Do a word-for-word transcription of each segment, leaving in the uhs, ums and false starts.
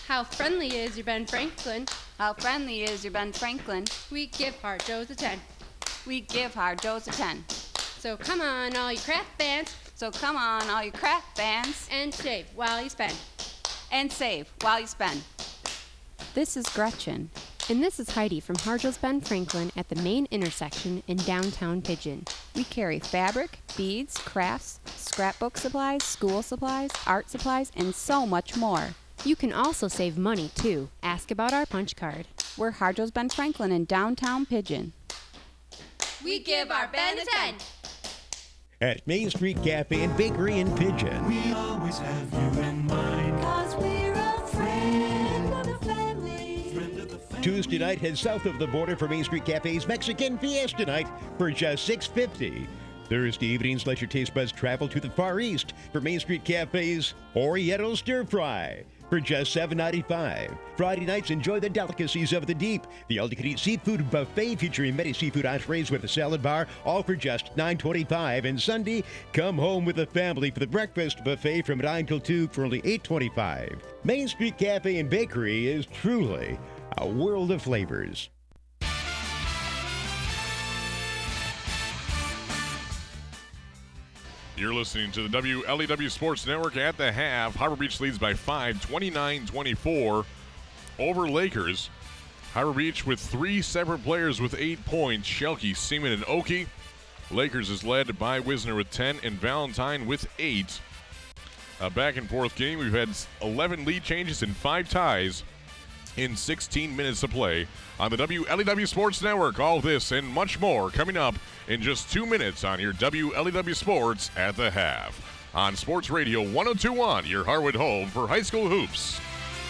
How friendly is your Ben Franklin? How friendly is your Ben Franklin? We give Hard Joe's a ten. We give Hard Joe's a ten. So come on, all you craft fans. So come on, all you craft fans. And save while you spend. And save while you spend. This is Gretchen. And this is Heidi from Hard Joe's Ben Franklin at the main intersection in downtown Pigeon. We carry fabric, beads, crafts, scrapbook supplies, school supplies, art supplies, and so much more. You can also save money, too. Ask about our punch card. We're Hard Joe's Ben Franklin in downtown Pigeon. We give our Ben a ten. At Main Street Cafe and Bakery in Pigeon. We always have you in mind. 'Cause we're a friend of the family. Friend of the family. Tuesday night, head south of the border for Main Street Cafe's Mexican Fiesta Night for just six fifty. Thursday evenings, let your taste buds travel to the Far East for Main Street Cafe's Oriental Stir Fry for just seven ninety-five. Friday nights, enjoy the delicacies of the deep. The all-you-can-eat seafood buffet featuring many seafood entrees with a salad bar, all for just nine twenty-five. And Sunday, come home with the family for the breakfast buffet from nine till two for only eight twenty-five. Main Street Cafe and Bakery is truly a world of flavors. You're listening to the W L E W Sports Network at the half. Harbor Beach leads by five, twenty-nine twenty-four over Lakers. Harbor Beach with three separate players with eight points, Shelke, Seaman, and Oki. Lakers is led by Wisner with ten and Valentine with eight. A back and forth game. We've had eleven lead changes and five ties in sixteen minutes of play on the W L E W Sports Network. All this and much more coming up in just two minutes on your W L E W Sports at the half. On Sports Radio one oh two point one, your Harwood home for high school hoops.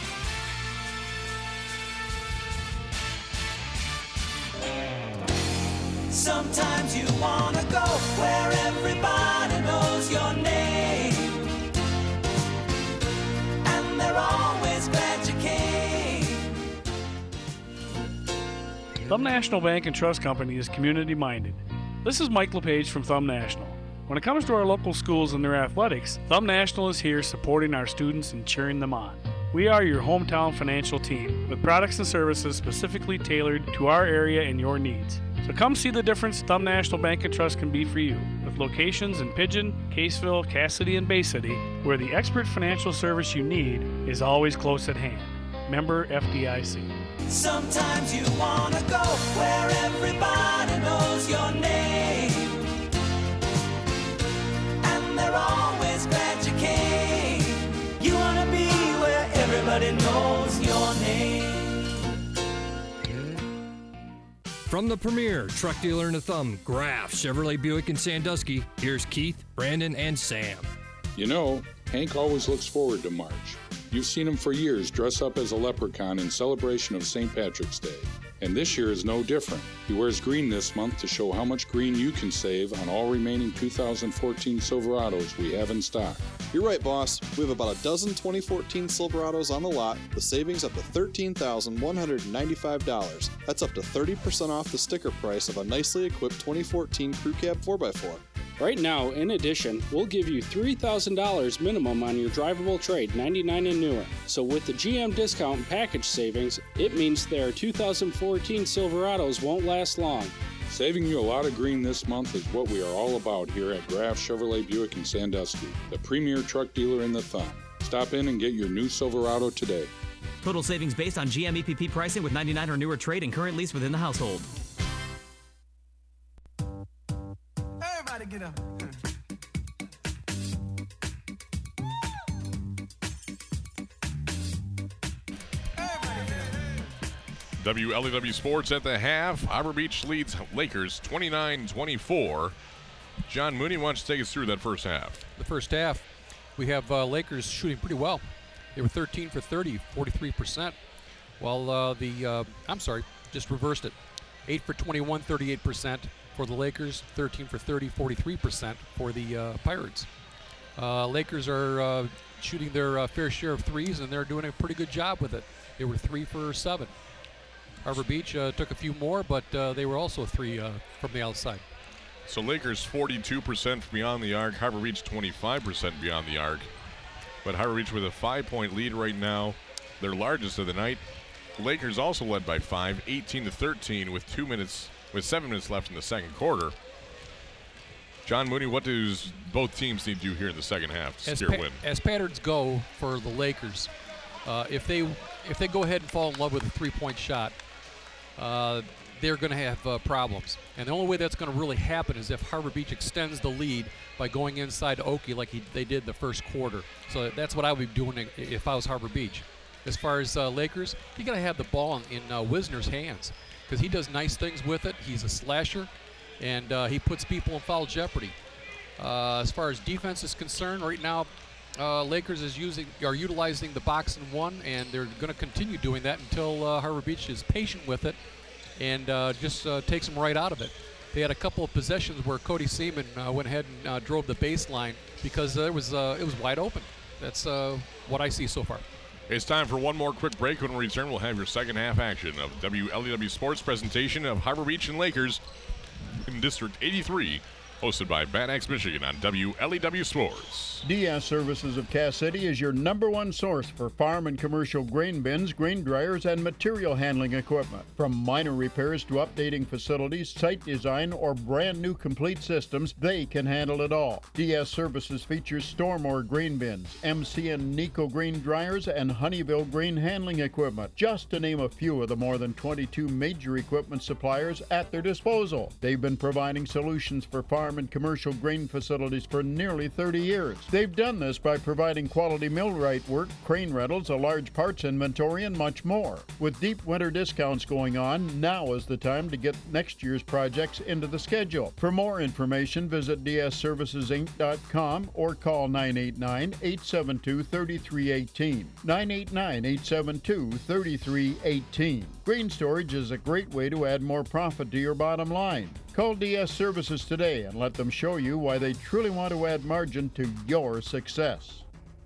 Sometimes you wanna go where everybody knows your name, and they're always glad you came. Thumb National Bank and Trust Company is community-minded. This is Mike LePage from Thumb National. When it comes to our local schools and their athletics, Thumb National is here supporting our students and cheering them on. We are your hometown financial team with products and services specifically tailored to our area and your needs. So come see the difference Thumb National Bank and Trust can be for you, with locations in Pigeon, Caseville, Cassidy, and Bay City, where the expert financial service you need is always close at hand. Member F D I C. Sometimes you wanna go where everybody knows your name, and they're always glad you came. You wanna be where everybody knows your name. From the premier truck dealer in the Thumb, Graf Chevrolet Buick in Sandusky, here's Keith, Brandon, and Sam. You know, Hank always looks forward to March. You've seen him for years dress up as a leprechaun in celebration of Saint Patrick's Day. And this year is no different. He wears green this month to show how much green you can save on all remaining two thousand fourteen Silverados we have in stock. You're right, boss. We have about a dozen twenty fourteen Silverados on the lot, with savings up to thirteen thousand one hundred ninety-five dollars. That's up to thirty percent off the sticker price of a nicely equipped twenty fourteen Crew Cab four by four. Right now, in addition, we'll give you three thousand dollars minimum on your drivable trade, ninety-nine and newer. So with the G M discount and package savings, it means their two thousand fourteen Silverados won't last long. Saving you a lot of green this month is what we are all about here at Graf Chevrolet Buick in Sandusky, the premier truck dealer in the Thumb. Stop in and get your new Silverado today. Total savings based on G M E P P pricing with ninety-nine or newer trade and current lease within the household. Everybody get up. W L E W Sports at the half. Harbor Beach leads Lakers twenty-nine twenty-four. John Mooney wants to take us through that first half. The first half, we have uh, Lakers shooting pretty well. They were thirteen for thirty, forty-three percent. While uh, the, uh, I'm sorry, just reversed it. eight for twenty-one, thirty-eight percent for the Lakers, thirteen for thirty, forty-three percent for the uh, Pirates. Uh, Lakers are uh, shooting their uh, fair share of threes, and they're doing a pretty good job with it. They were three for seven. Harbor Beach uh, took a few more, but uh, they were also three uh, from the outside. So Lakers forty-two percent beyond the arc, Harbor Beach twenty-five percent beyond the arc. But Harbor Beach with a five-point lead right now. their largest of the night. Lakers also led by five, eighteen to thirteen, with two minutes, with seven minutes left in the second quarter. John Mooney, what does both teams need to do here in the second half to As, secure a pa- win? as patterns go for the Lakers, uh, if they if they go ahead and fall in love with a three-point shot, uh, they're going to have uh, problems. And the only way that's going to really happen is if Harbor Beach extends the lead by going inside Oki like he, they did the first quarter. So that's what I would be doing if I was Harbor Beach. As far as uh, Lakers, you got to have the ball in, in uh, Wisner's hands because he does nice things with it. He's a slasher, and uh, he puts people in foul jeopardy. Uh, as far as defense is concerned, right now, uh, Lakers is using are utilizing the box and one, and they're going to continue doing that until uh, Harbor Beach is patient with it and uh, just uh, takes them right out of it. They had a couple of possessions where Cody Seaman uh, went ahead and uh, drove the baseline because there was uh, it was wide open. That's uh, what I see so far. It's time for one more quick break. When we return, we'll have your second half action of W L E W Sports presentation of Harbor Beach and Lakers in District eighty-three, hosted by Bad Axe, Michigan on W L E W Sports. D S Services of Cass City is your number one source for farm and commercial grain bins, grain dryers, and material handling equipment. From minor repairs to updating facilities, site design, or brand new complete systems, they can handle it all. D S Services features Stormore grain bins, M C and Nico grain dryers, and Honeyville grain handling equipment, just to name a few of the more than twenty-two major equipment suppliers at their disposal. They've been providing solutions for farm and commercial grain facilities for nearly thirty years. They've done this by providing quality millwright work, crane rentals, a large parts inventory, and much more. With deep winter discounts going on, now is the time to get next year's projects into the schedule. For more information, visit d s services inc dot com or call nine eight nine, eight seven two, three three one eight. nine eight nine, eight seven two, three three one eight. Grain storage is a great way to add more profit to your bottom line. Call D S Services today and let them show you why they truly want to add margin to your success.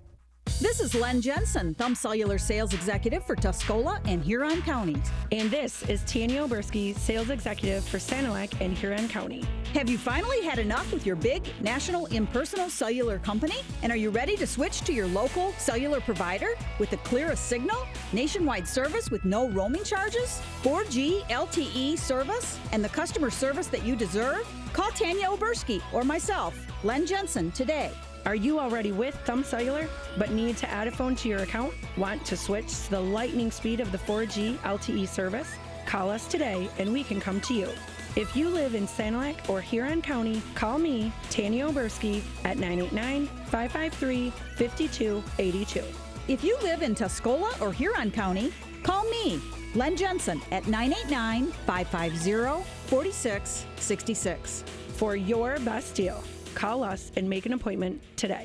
This is Len Jensen, Thumb Cellular Sales Executive for Tuscola and Huron counties. And this is Tanya Oberski, Sales Executive for Sanilac and Huron County. Have you finally had enough with your big national impersonal cellular company? And are you ready to switch to your local cellular provider with the clearest signal, nationwide service with no roaming charges, four G L T E service, and the customer service that you deserve? Call Tanya Oberski or myself, Len Jensen, today. Are you already with Thumb Cellular but need to add a phone to your account? Want to switch to the lightning speed of the four G L T E service? Call us today and we can come to you. If you live in Sanilac or Huron County, call me, Tanya Oberski, at nine eight nine, five five three, five two eight two. If you live in Tuscola or Huron County, call me, Len Jensen, at nine eight nine, five five zero, four six six six. For your best deal, call us and make an appointment today.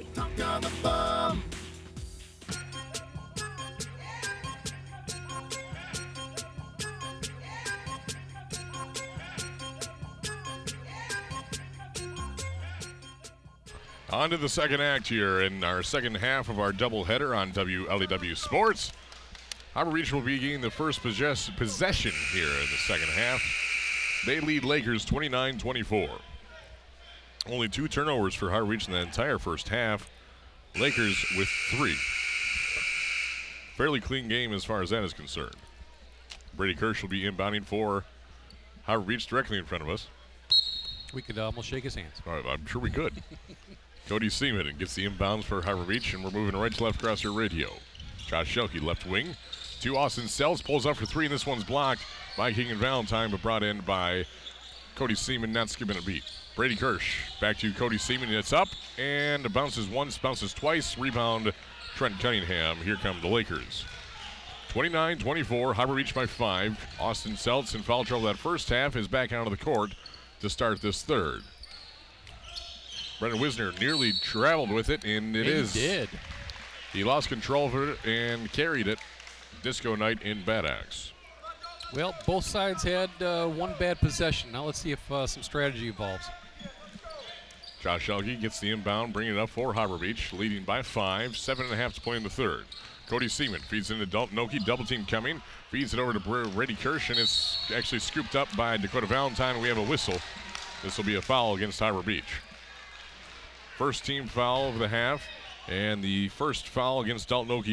On to the second act here in our second half of our doubleheader on W L E W Sports. Harbor Beach will be gaining the first possess- possession here in the second half. They lead Lakers twenty-nine twenty-four. Only two turnovers for Harbor Beach in the entire first half. Lakers with three. Fairly clean game as far as that is concerned. Brady Kirsch will be inbounding for Harbor Beach directly in front of us. We could almost shake his hands. Uh, I'm sure we could. Cody Seaman gets the inbounds for Harbor Beach, and we're moving right to left across your radio. Josh Shelke, left wing. To Austin Sells, pulls up for three, and this one's blocked by King and Valentine, but brought in by Cody Seaman, not skipping a beat. Brady Kirsch back to Cody Seaman. It's up and bounces once, bounces twice. Rebound, Trent Cunningham. Here come the Lakers. twenty-nine twenty-four, Harbor Beach by five. Austin Seltz in foul trouble that first half is back out of the court to start this third. Brendan Wisner nearly traveled with it, and it he is. He did. He lost control of it and carried it. Disco night in Bad Axe. Well, both sides had uh, one bad possession. Now let's see if uh, some strategy evolves. Josh Shelke gets the inbound, bringing it up for Harbor Beach, leading by five. Seven and a half to play in the third. Cody Seaman feeds into Dalton Noki, double team coming. Feeds it over to Brady Kirsch, and it's actually scooped up by Dakota Valentine. We have a whistle. This will be a foul against Harbor Beach. First team foul of the half, and the first foul against Dalton Noki